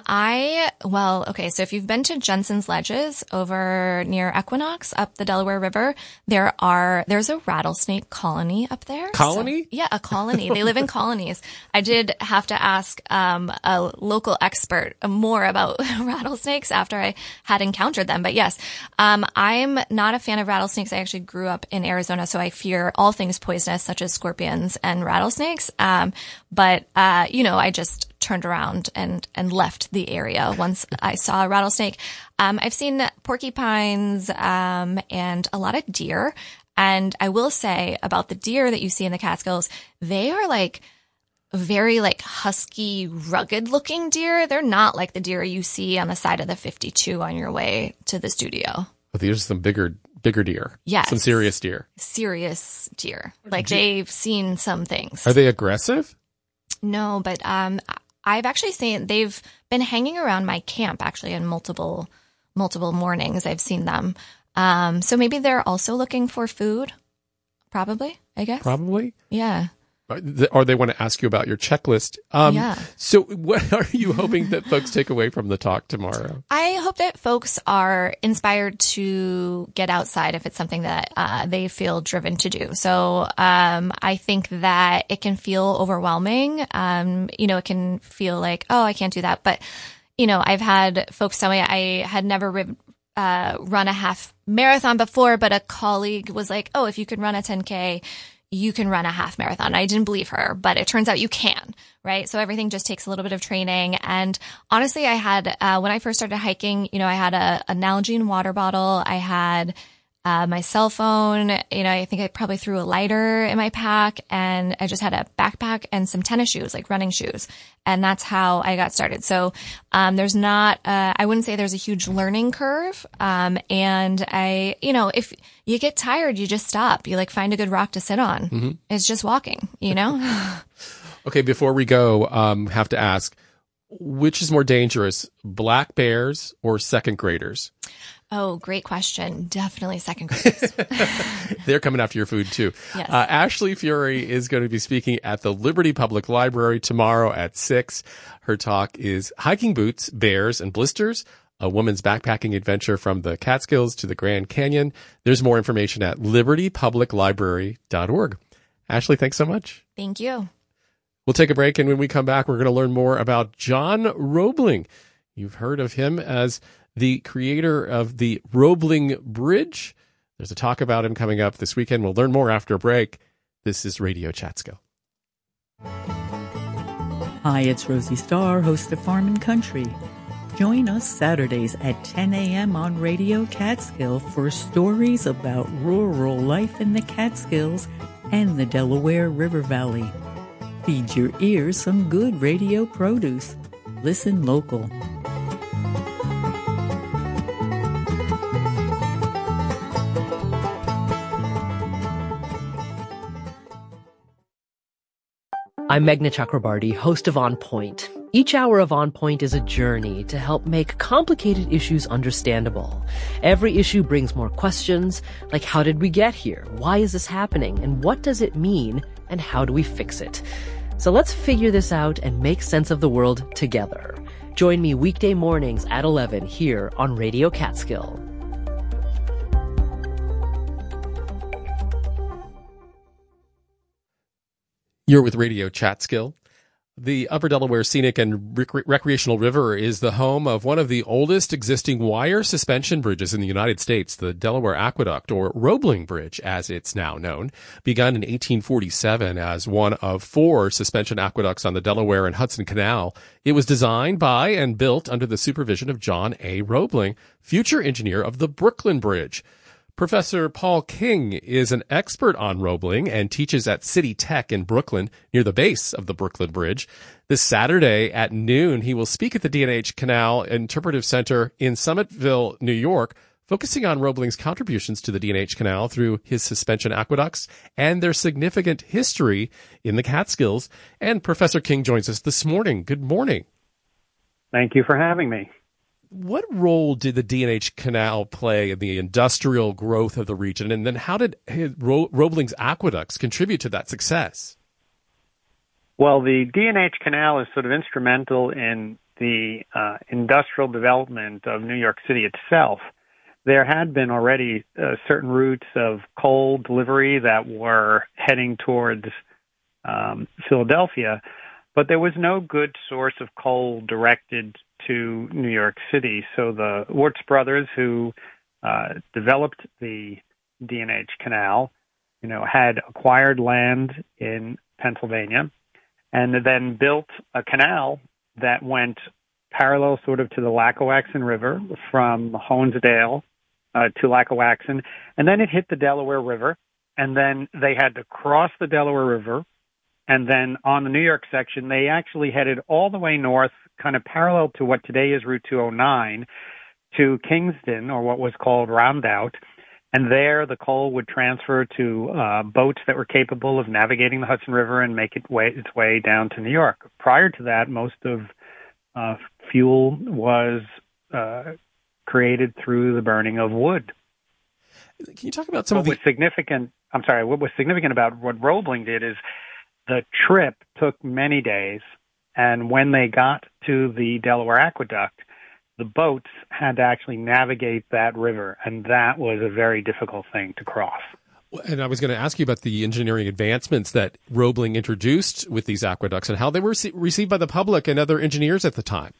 So if you've been to Jensen's Ledges over near Equinox up the Delaware River, there's a rattlesnake colony up there. Colony? So, a colony. They live in colonies. I did have to ask a local expert more about rattlesnakes after I had encountered them. But yes, I'm not a fan of rattlesnakes. I actually grew up in Arizona, so I fear all things poisonous, such as scorpions and rattlesnakes. But I just turned around and left the area once I saw a rattlesnake. I've seen porcupines, and a lot of deer. And I will say about the deer that you see in the Catskills, they are like very like husky, rugged looking deer. They're not like the deer you see on the side of the 52 on your way to the studio. Oh, these are some bigger deer. Yes. Some serious deer. Serious deer. Like they've seen some things. Are they aggressive? No, but I've actually seen they've been hanging around my camp actually in multiple mornings. I've seen them. So maybe they're also looking for food. Probably, I guess. Probably? Yeah. Or they want to ask you about your checklist. So what are you hoping that folks take away from the talk tomorrow? I hope that folks are inspired to get outside if it's something that they feel driven to do. So I think that it can feel overwhelming. It can feel like, oh, I can't do that. But, I've had folks tell me I had never run a half marathon before, but a colleague was like, oh, if you could run a 10K, you can run a half marathon. I didn't believe her, but it turns out you can, right? So everything just takes a little bit of training. And honestly, I had, when I first started hiking, I had a Nalgene water bottle. I had my cell phone. I think I probably threw a lighter in my pack, and I just had a backpack and some tennis shoes, like running shoes. And that's how I got started. So, there's not, I wouldn't say there's a huge learning curve. And if you get tired, you just stop. You find a good rock to sit on. Mm-hmm. It's just walking, Okay. Before we go, have to ask, which is more dangerous, black bears or second graders? Oh, great question. Definitely second graders. They're coming after your food too. Yes. Ashley Fury is going to be speaking at the Liberty Public Library tomorrow at 6. Her talk is Hiking Boots, Bears, and Blisters, a woman's backpacking adventure from the Catskills to the Grand Canyon. There's more information at libertypubliclibrary.org. Ashley, thanks so much. Thank you. We'll take a break, and when we come back, we're going to learn more about John Roebling. You've heard of him as the creator of the Roebling Bridge. There's a talk about him coming up this weekend. We'll learn more after a break. This is Radio Catskill. Hi, it's Rosie Starr, host of Farm and Country. Join us Saturdays at 10 a.m. on Radio Catskill for stories about rural life in the Catskills and the Delaware River Valley. Feed your ears some good radio produce. Listen local. I'm Meghna Chakrabarty, host of On Point. Each hour of On Point is a journey to help make complicated issues understandable. Every issue brings more questions, like how did we get here? Why is this happening? And what does it mean? And how do we fix it? So let's figure this out and make sense of the world together. Join me weekday mornings at 11 here on Radio Catskill. You're with Radio Catskill. The Upper Delaware Scenic and Recreational River is the home of one of the oldest existing wire suspension bridges in the United States, the Delaware Aqueduct, or Roebling Bridge, as it's now known. Begun in 1847 as one of 4 suspension aqueducts on the Delaware and Hudson Canal, it was designed by and built under the supervision of John A. Roebling, future engineer of the Brooklyn Bridge. Professor Paul King is an expert on Roebling and teaches at City Tech in Brooklyn, near the base of the Brooklyn Bridge. This Saturday at noon, he will speak at the D&H Canal Interpretive Center in Summitville, New York, focusing on Roebling's contributions to the D&H Canal through his suspension aqueducts and their significant history in the Catskills. And Professor King joins us this morning. Good morning. Thank you for having me. What role did the D&H Canal play in the industrial growth of the region? And then how did Roebling's aqueducts contribute to that success? Well, the D&H Canal is sort of instrumental in the industrial development of New York City itself. There had been already certain routes of coal delivery that were heading towards Philadelphia, but there was no good source of coal directed to New York City. So the Wirtz brothers, who developed the D&H Canal, had acquired land in Pennsylvania and then built a canal that went parallel sort of to the Lackawaxen River from Honesdale to Lackawaxen, and then it hit the Delaware River, and then they had to cross the Delaware River, and then on the New York section, they actually headed all the way north, kind of parallel to what today is Route 209, to Kingston, or what was called Rondout. And there, the coal would transfer to boats that were capable of navigating the Hudson River and make its way down to New York. Prior to that, most of fuel was created through the burning of wood. Can you talk about what was significant about what Roebling did is the trip took many days, and when they got to the Delaware Aqueduct, the boats had to actually navigate that river, and that was a very difficult thing to cross. And I was going to ask you about the engineering advancements that Roebling introduced with these aqueducts and how they were received by the public and other engineers at the time.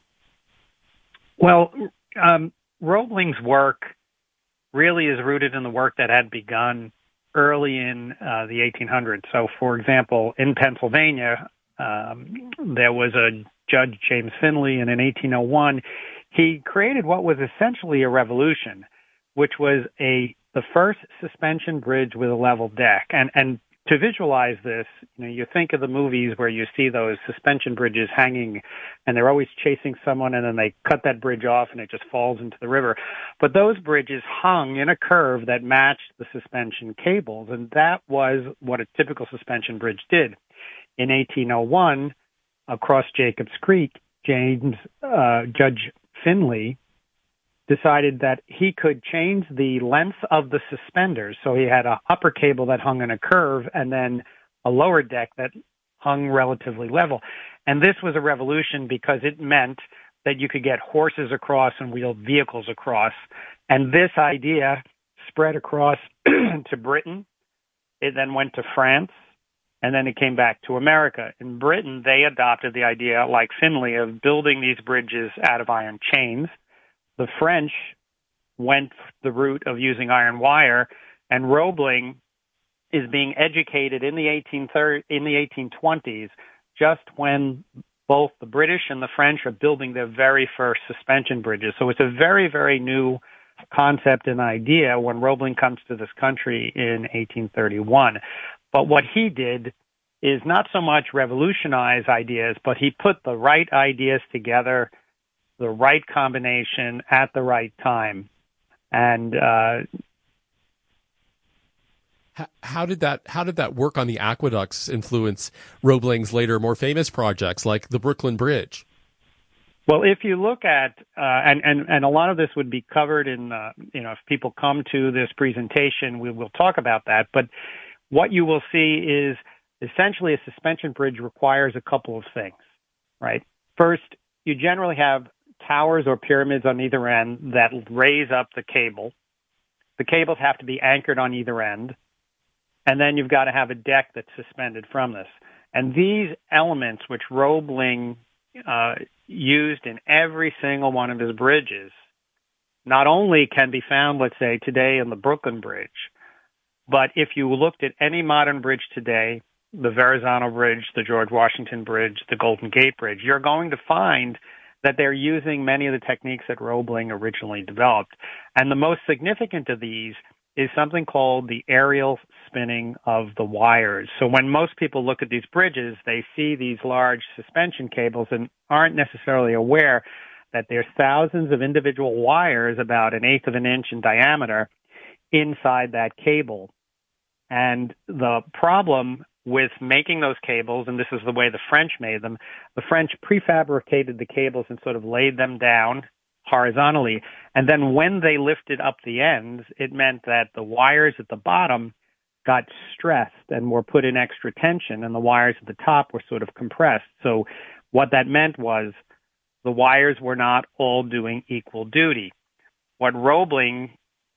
Well, Roebling's work really is rooted in the work that had begun early in the 1800s. So, for example, in Pennsylvania, there was a Judge James Finley, and in 1801, he created what was essentially a revolution, which was the first suspension bridge with a level deck. And to visualize this, you think of the movies where you see those suspension bridges hanging, and they're always chasing someone, and then they cut that bridge off, and it just falls into the river. But those bridges hung in a curve that matched the suspension cables, and that was what a typical suspension bridge did. In 1801, across Jacobs Creek, Judge Finley decided that he could change the length of the suspenders. So he had an upper cable that hung in a curve and then a lower deck that hung relatively level. And this was a revolution because it meant that you could get horses across and wheeled vehicles across. And this idea spread across to Britain. It then went to France, and then it came back to America. In Britain, they adopted the idea, like Finley, of building these bridges out of iron chains. The French went the route of using iron wire, and Roebling is being educated in the 1820s, just when both the British and the French are building their very first suspension bridges. So it's a very, very new concept and idea when Roebling comes to this country in 1831. But what he did is not so much revolutionize ideas, but he put the right ideas together, the right combination at the right time. And How did that work on the aqueducts influence Roebling's later more famous projects like the Brooklyn Bridge? Well, if you look at, and a lot of this would be covered in, if people come to this presentation, we will talk about that. But what you will see is essentially a suspension bridge requires a couple of things, right? First, you generally have towers or pyramids on either end that raise up the cable. The cables have to be anchored on either end. And then you've got to have a deck that's suspended from this. And these elements, which Roebling used in every single one of his bridges, not only can be found, let's say, today in the Brooklyn Bridge, but if you looked at any modern bridge today, the Verrazano Bridge, the George Washington Bridge, the Golden Gate Bridge, you're going to find that they're using many of the techniques that Roebling originally developed. And the most significant of these is something called the aerial spinning of the wires. So when most people look at these bridges, they see these large suspension cables and aren't necessarily aware that there's thousands of individual wires about 1/8 of an inch in diameter inside that cable. And the problem with making those cables, and this is the way the French made them, the French prefabricated the cables and sort of laid them down horizontally. And then when they lifted up the ends, it meant that the wires at the bottom got stressed and were put in extra tension, and the wires at the top were sort of compressed. So what that meant was the wires were not all doing equal duty. What Roebling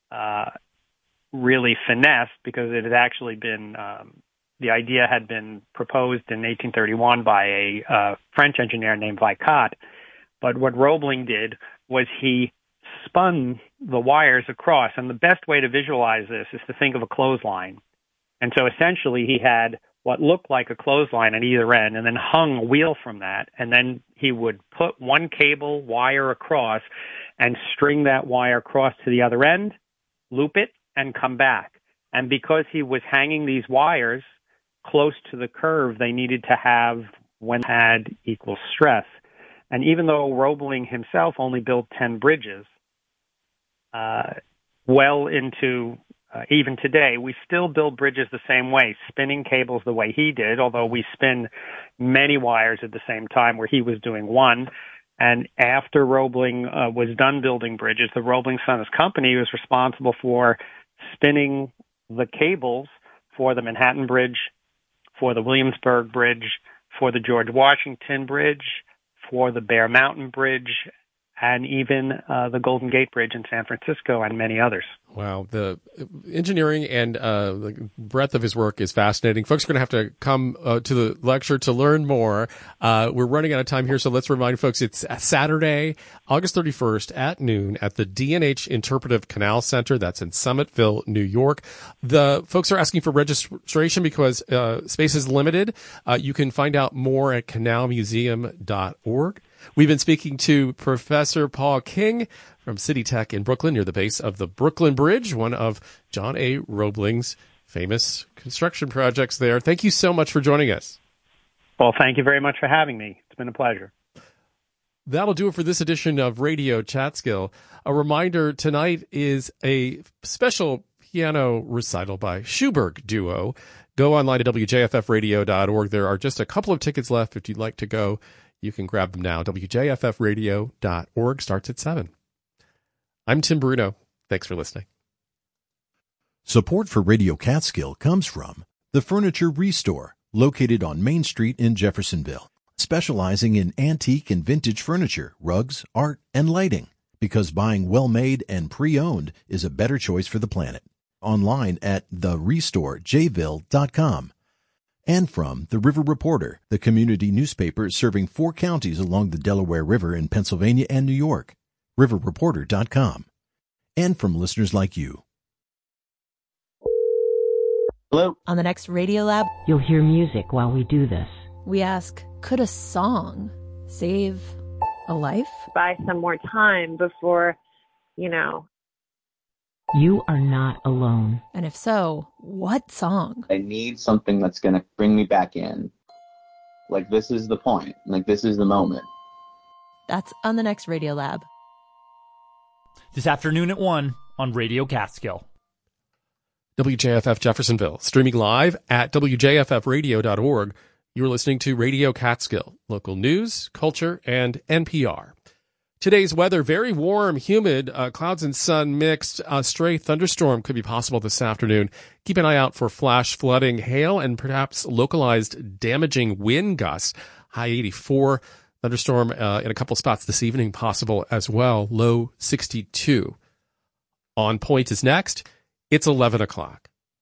really finessed, because it had actually been the idea had been proposed in 1831 by a French engineer named Vicat. But what Roebling did was he spun the wires across. And the best way to visualize this is to think of a clothesline. And so essentially he had what looked like a clothesline at either end and then hung a wheel from that. And then he would put one cable wire across and string that wire across to the other end, loop it, and come back. And because he was hanging these wires close to the curve they needed to have when they had equal stress. And even though Roebling himself only built 10 bridges, well into even today, we still build bridges the same way, spinning cables the way he did, although we spin many wires at the same time where he was doing one. And after Roebling was done building bridges, the Roebling Sons Company was responsible for spinning the cables for the Manhattan Bridge, for the Williamsburg Bridge, for the George Washington Bridge, for the Bear Mountain Bridge, and even the Golden Gate Bridge in San Francisco, and many others. Wow. The engineering and the breadth of his work is fascinating. Folks are going to have to come to the lecture to learn more. We're running out of time here, so let's remind folks it's Saturday, August 31st at noon at the D&H Interpretive Canal Center. That's in Summitville, New York. The folks are asking for registration because space is limited. You can find out more at canalmuseum.org. We've been speaking to Professor Paul King from City Tech in Brooklyn, near the base of the Brooklyn Bridge, one of John A. Roebling's famous construction projects there. Thank you so much for joining us. Well, thank you very much for having me. It's been a pleasure. That'll do it for this edition of Radio Chatskill. A reminder, tonight is a special piano recital by Schuberg Duo. Go online to wjffradio.org. There are just a couple of tickets left. If you'd like to go, you can grab them now. wjffradio.org starts at 7. I'm Tim Bruno. Thanks for listening. Support for Radio Catskill comes from The Furniture Restore, located on Main Street in Jeffersonville, specializing in antique and vintage furniture, rugs, art, and lighting, because buying well-made and pre-owned is a better choice for the planet. Online at therestorejville.com. And from The River Reporter, the community newspaper serving 4 counties along the Delaware River in Pennsylvania and New York. riverreporter.com. And from listeners like you. Hello. On the next Radio Lab, You'll hear music while we do this. we ask, could a song save a life? Buy some more time before, You are not alone. And if so, what song? I need something that's going to bring me back in. Like, this is the point. Like, this is the moment. That's on the next Radio Lab. This afternoon at 1 on Radio Catskill. WJFF Jeffersonville, streaming live at WJFFradio.org. You're listening to Radio Catskill, local news, culture, and NPR. Today's weather, very warm, humid, clouds and sun mixed. A stray thunderstorm could be possible this afternoon. Keep an eye out for flash flooding, hail, and perhaps localized damaging wind gusts. High 84. Thunderstorm in a couple spots this evening possible as well. Low 62. On Point is next. It's 11 o'clock.